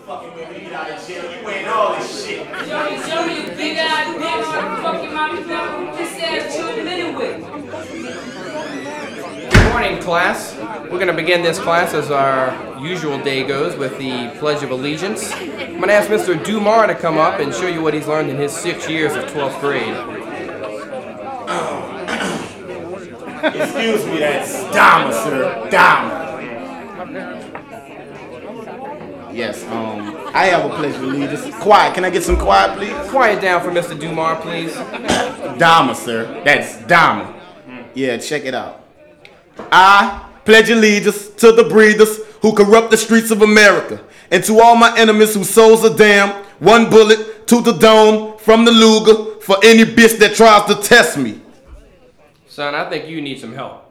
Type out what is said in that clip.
fucking with me out of jail. You ain't all this shit. Show me you big ass nigga. Fucking mommy never kiss ass children anyway. Good morning, class. We're going to begin this class as our usual day goes with the Pledge of Allegiance. I'm going to ask Mr. Dumar to come up and show you what he's learned in his 6 years of 12th grade. Excuse me, that's Dama, sir. Dama. Yes, I have a pledge of allegiance. Quiet, can I get some quiet, please? Quiet down for Mr. Dumar, please. Dama, sir. That's Dama. Yeah, check it out. I pledge allegiance to the breathers who corrupt the streets of America, and to all my enemies whose souls are damned. One bullet to the dome from the Luger for any bitch that tries to test me. Son, I think you need some help.